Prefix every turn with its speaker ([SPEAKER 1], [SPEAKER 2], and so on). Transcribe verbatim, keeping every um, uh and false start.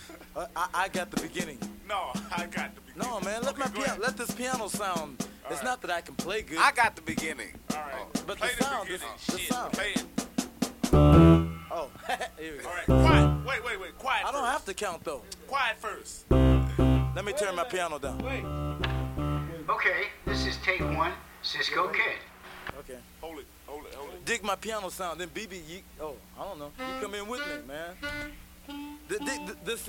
[SPEAKER 1] Uh, I, I got the beginning.
[SPEAKER 2] No, I got the beginning.
[SPEAKER 1] No, man, let
[SPEAKER 2] Okay,
[SPEAKER 1] my
[SPEAKER 2] go
[SPEAKER 1] piano,
[SPEAKER 2] ahead.
[SPEAKER 1] let this piano sound.
[SPEAKER 2] All
[SPEAKER 1] It's
[SPEAKER 2] right.
[SPEAKER 1] not that I can play good.
[SPEAKER 3] I got the beginning.
[SPEAKER 2] All right.
[SPEAKER 1] but
[SPEAKER 2] Play
[SPEAKER 1] the sound,
[SPEAKER 2] beginning.
[SPEAKER 1] the, the
[SPEAKER 2] Shit,
[SPEAKER 1] sound.
[SPEAKER 2] play it.
[SPEAKER 1] Oh, here we go.
[SPEAKER 2] All right, quiet. Wait, wait, wait. Quiet
[SPEAKER 1] I don't
[SPEAKER 2] first.
[SPEAKER 1] have to count though.
[SPEAKER 2] Quiet first.
[SPEAKER 1] Let me turn my piano down.
[SPEAKER 4] Okay, this is take one, Cisco Kid.
[SPEAKER 1] Okay.
[SPEAKER 2] Hold it, hold it, hold it.
[SPEAKER 1] Dig my piano sound. Then B B, you, oh, I don't know. You come in with me, man. Th- th- th- This